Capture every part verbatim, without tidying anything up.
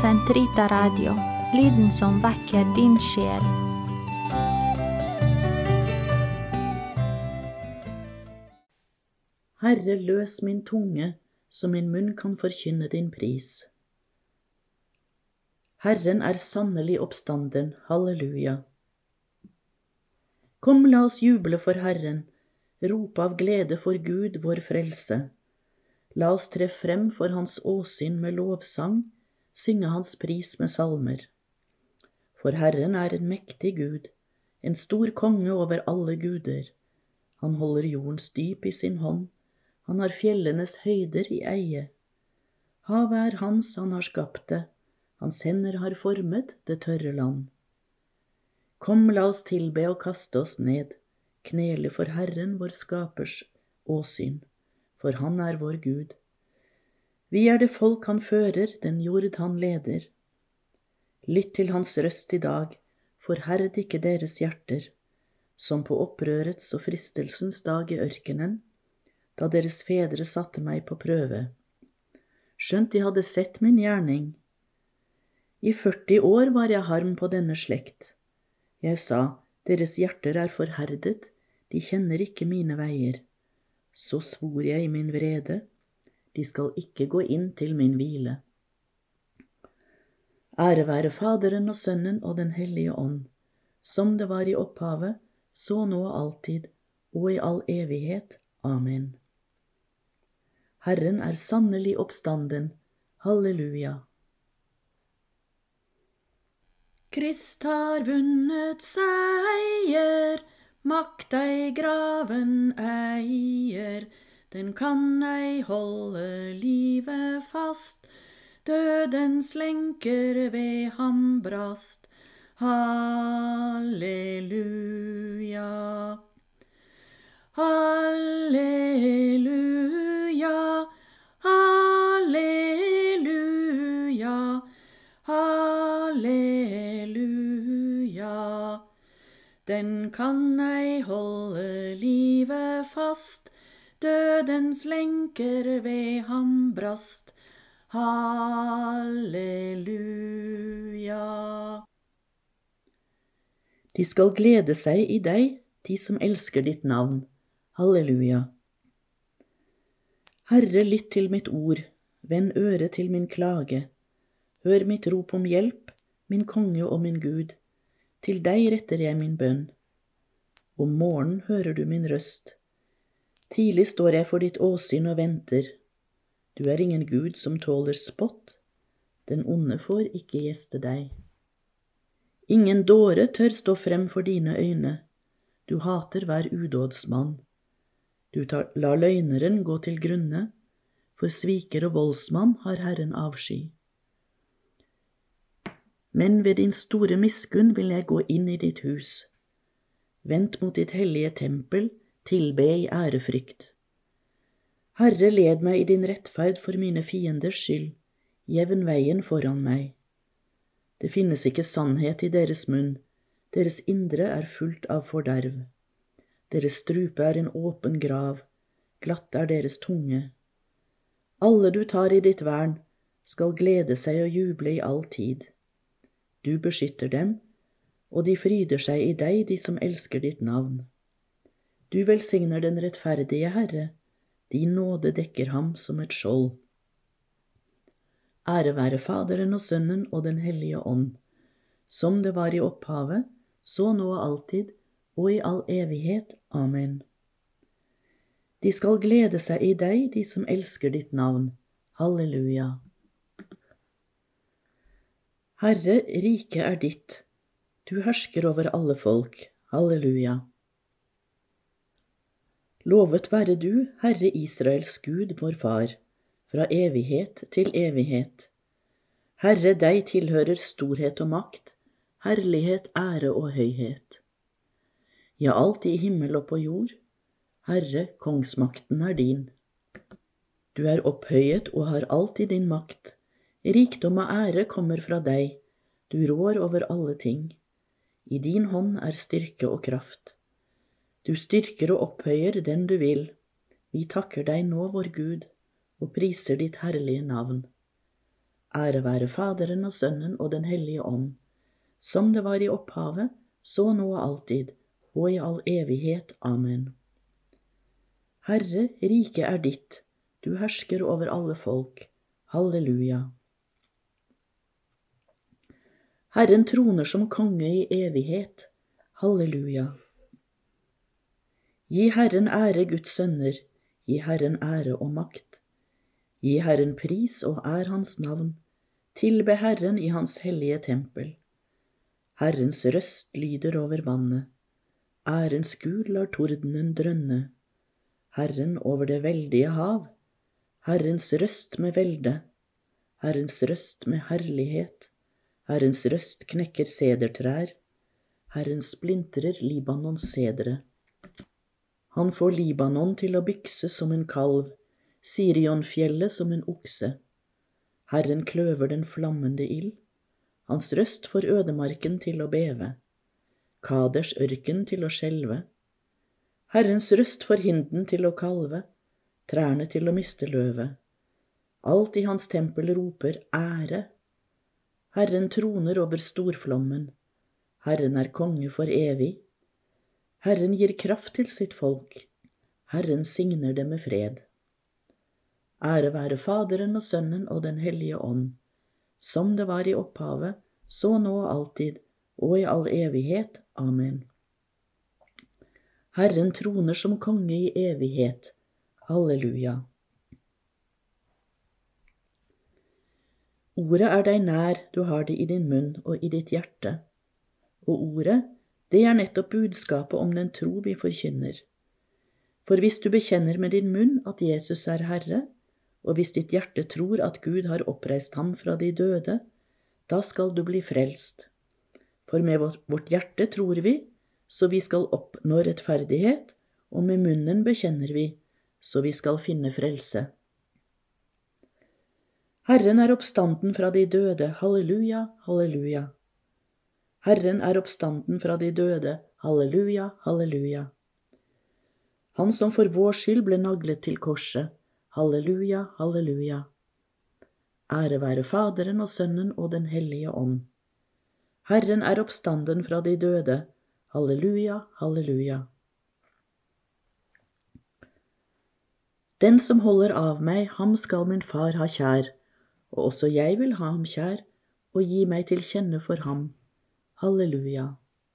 Sentrita Radio, lyden som vekker din sjel. Herre, løs min tunge, så min munn kan forkynne din pris. Herren er sannelig oppstanden, halleluja. Kom, la oss juble for Herren, rope av glede for Gud, vår frelse. La oss tre frem for hans åsyn med lovsang, synge hans pris med salmer. For Herren er en mektig Gud, en stor konge over alle guder. Han holder jordens dyp i sin hånd, han har fjellenes høyder i eie. Havet er hans, han har skapt det, hans hender har formet det tørre land. Kom, la oss tilbe og kaste oss ned, knele for Herren vår skapers åsyn, for han er vår Gud. Vi er det folk han fører, den jord han leder. Lytt til hans røst i dag, forherd ikke deres hjerter, som på opprørets og fristelsens dag i ørkenen, da deres fedre satte meg på prøve. Skjønt de hadde sett min gjerning. I førti år var jeg harm på denne slekt. Jeg sa, deres hjerter er forherdet, de kjenner ikke mine veier. Så svor jeg i min vrede, de skal ikke gå inn til min hvile. Ære være Faderen og Sønnen og den hellige ånd, som det var i opphavet, så nå og alltid, og i all evighet. Amen. Herren er sannelig oppstanden, halleluja. Krist har vunnet seier, makt ei graven eier, den kan ei holde livet fast, dødens lenker ved ham brast. Halleluja, halleluja, halleluja, halleluja. Den kan ei holde livet fast, dødens lenker ved ham brast. Halleluja. De skal glede seg i deg, de som elsker ditt navn. Halleluja. Herre, lytt til mitt ord, vend øre til min klage. Hør mitt rop om hjelp, min konge og min Gud. Til deg retter jeg min bønn. Om morgenen hører du min røst. Tidlig står jeg for ditt åsyn og venter. Du er ingen Gud som tåler spott. Den onde får ikke gjeste deg. Ingen dåre tør stå frem for dine øyne. Du hater hver udådsmann. Du tar, lar løgneren gå til grunne, for sviker og voldsmann har Herren avsky. Men ved din store miskunn vil jeg gå inn i ditt hus. Vent mot ditt hellige tempel, tilbe i ærefrykt. Herre, led meg i din rettferd for mine fienders skyld, jevn veien foran meg. Det finnes ikke sannhet i deres munn, deres indre er fullt av forderv. Deres strupe er en åpen grav, glatt er deres tunge. Alle du tar i ditt vern, skal glede seg og juble i all tid. Du beskytter dem, og de fryder seg i deg, de som elsker ditt navn. Du velsigner den rettferdige Herre, din nåde dekker ham som et skjold. Ære være Faderen og Sønnen og den hellige ånd, som det var i opphavet, så nå og alltid, og i all evighet. Amen. De skal glede seg i deg, de som elsker ditt navn. Halleluja. Herre, riket er ditt. Du hersker over alle folk. Halleluja. Lovet være du, Herre Israels Gud, vår Far, fra evighet til evighet. Herre, deg tilhører storhet og makt, herlighet, ære og høyhet. Ja, alt i himmel og på jord. Herre, kongsmakten er din. Du er opphøyet og har alt i din makt. Rikdom og ære kommer fra deg. Du rår over alle ting. I din hånd er styrke og kraft. Du styrker og opphøyer den du vil. Vi takker deg nå, vår Gud, og priser ditt herlige navn. Ære være Faderen og Sønnen og Den hellige ånd, som det var i opphavet, så nå og alltid, og i all evighet. Amen. Herre, riket er ditt, du hersker over alle folk. Halleluja. Herren troner som konge i evighet. Halleluja. Gi Herren ære, Guds sønner, gi Herren ære og makt. Gi Herren pris og ær hans navn, tilbe Herren i hans hellige tempel. Herrens røst lyder over vannet, ærens Gud lar tordenen drønne. Herren over det veldige hav, Herrens røst med velde, Herrens røst med herlighet, Herrens røst knekker sedertrær, Herren splintrer Libanons sedre. Han får Libanon til å bykse som en kalv, Sirionfjellet som en okse. Herren kløver den flammende ild, hans røst får ødemarken til å beve, Kaders ørken til å skjelve. Herrens røst får hinden til å kalve, trærne til å miste løvet. Alt i hans tempel roper ære. Herren troner over storflommen, Herren er konge for evig. Herren gir kraft til sitt folk, Herren signer det med fred. Ære være Faderen og Sønnen og Den hellige ånd, som det var i opphavet, så nå og alltid, og i all evighet. Amen. Herren troner som konge i evighet. Halleluja. Ordet er deg nær, du har det i din munn og i ditt hjerte. Og ordet, det er nettopp budskapet om den tro vi forkynner. For hvis du bekjenner med din munn at Jesus er Herre, og hvis ditt hjerte tror at Gud har oppreist ham fra de døde, da skal du bli frelst. For med vårt hjerte tror vi, så vi skal oppnå rettferdighet, og med munnen bekjenner vi, så vi skal finne frelse. Herren er oppstanden fra de døde, halleluja, halleluja. Herren er oppstanden fra de døde, halleluja, halleluja. Han som for vår skyld ble naglet til korset, halleluja, halleluja. Ære være Faderen og Sønnen og Den hellige ånd. Herren er oppstanden fra de døde, halleluja, halleluja. Den som holder av meg, ham skal min far ha kjær, og også jeg vil ha ham kjær, og gi meg til kjenne for ham. Halleluja.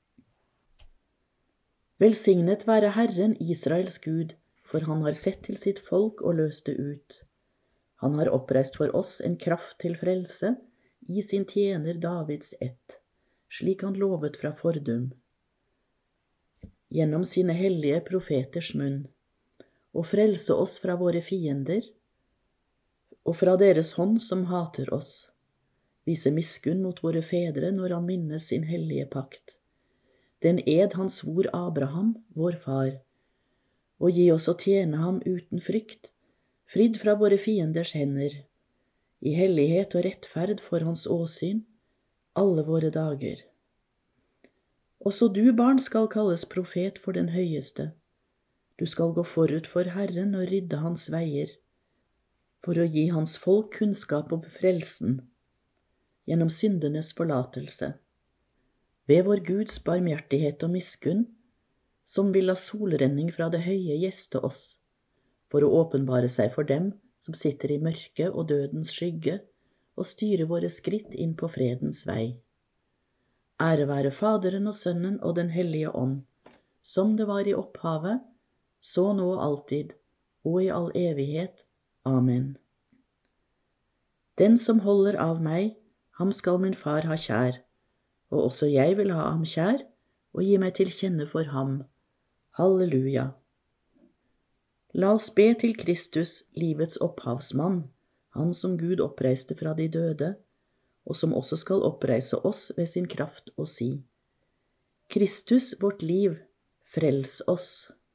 Velsignet være Herren, Israels Gud, for han har sett til sitt folk og løst det ut. Han har oppreist for oss en kraft til frelse i sin tjener Davids ett, slik han lovet fra fordum, gjennom sine hellige profeters munn, og frelse oss fra våre fiender, og fra deres hånd som hater oss, vise miskunn mot våre fedre når han minnes sin hellige pakt, den ed han svor Abraham, vår far, og gi oss å tjene ham uten frykt, fridd fra våre fienders hender, i hellighet og rettferd for hans åsyn, alle våre dager. Også du, barn, skal kalles profet for den høyeste. Du skal gå forut for Herren og rydde hans veier, for å gi hans folk kunnskap om frelsen, gjennom syndenes forlatelse, ved vår Guds barmhjertighet og miskunn, som vil la solrenning fra det høye gjeste oss, for å åpenbare seg for dem som sitter i mørke og dødens skygge, og styre våre skritt inn på fredens vei. Ære være Faderen og Sønnen og Den hellige ånd, som det var i opphavet, så nå og alltid, og i all evighet. Amen. Den som holder av meg, ham skal min far ha kjær, og også jeg vil ha ham kjær, og gi meg til kjenne for ham. Halleluja. La oss be til Kristus, livets opphavsmann, han som Gud oppreiste fra de døde, og som også skal oppreise oss ved sin kraft og si: Kristus, vårt liv, frels oss.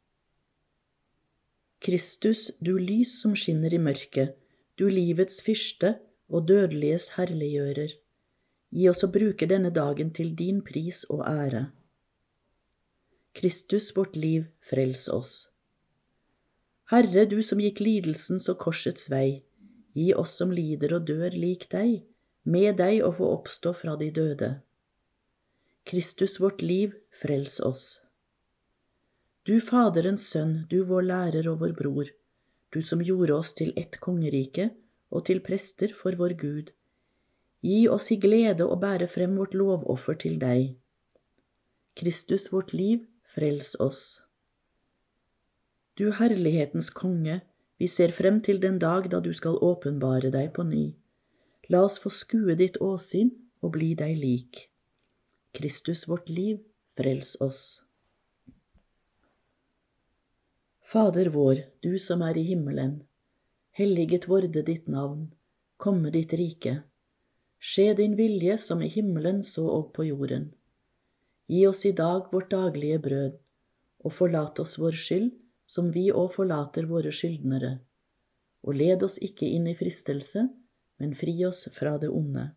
Kristus, du lys som skinner i mørket, du livets fyrste og dødeliges herliggjører, gi oss å bruke denne dagen til din pris og ære. Kristus, vårt liv, frels oss. Herre, du som gikk lidelsens og korsets vei, gi oss som lider og dør lik deg, med deg å få oppstå fra de døde. Kristus vårt liv, frels oss. Du Faderens sønn, du vår lærer og vår bror, du som gjorde oss til ett kongerike og til prester for vår Gud, gi oss i glede å bære frem vårt lovoffer til deg. Kristus vårt liv, frels oss. Du herlighetens konge, vi ser frem til den dag da du skal åpenbare deg på ny. La oss få skue ditt åsyn og bli deg lik. Kristus vårt liv, frels oss. Fader vår, du som er i himmelen, helliget vorde ditt navn, komme ditt rike. Skje din vilje som i himmelen så og på jorden. Gi oss i dag vårt daglige brød, og forlat oss vår skyld, som vi også forlater våre skyldnere. Og led oss ikke inn i fristelse, men fri oss fra det onde.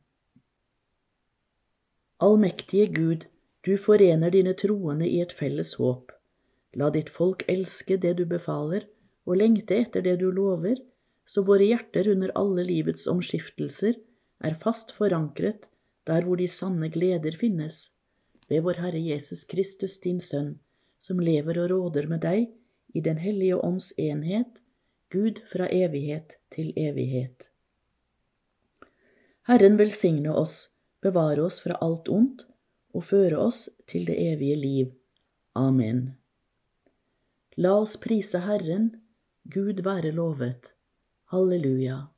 Allmektige Gud, du forener dine troende i et felles håp. La ditt folk elske det du befaler, og lengte etter det du lover, så våre hjerter under alle livets omskiftelser er fast forankret der hvor de sanne gleder finnes, ved vår Herre Jesus Kristus, din Sønn, som lever og råder med deg i den hellige ånds enhet, Gud fra evighet til evighet. Herren velsigne oss, bevare oss fra alt ondt, og føre oss til det evige liv. Amen. La oss prise Herren, Gud være lovet. Halleluja.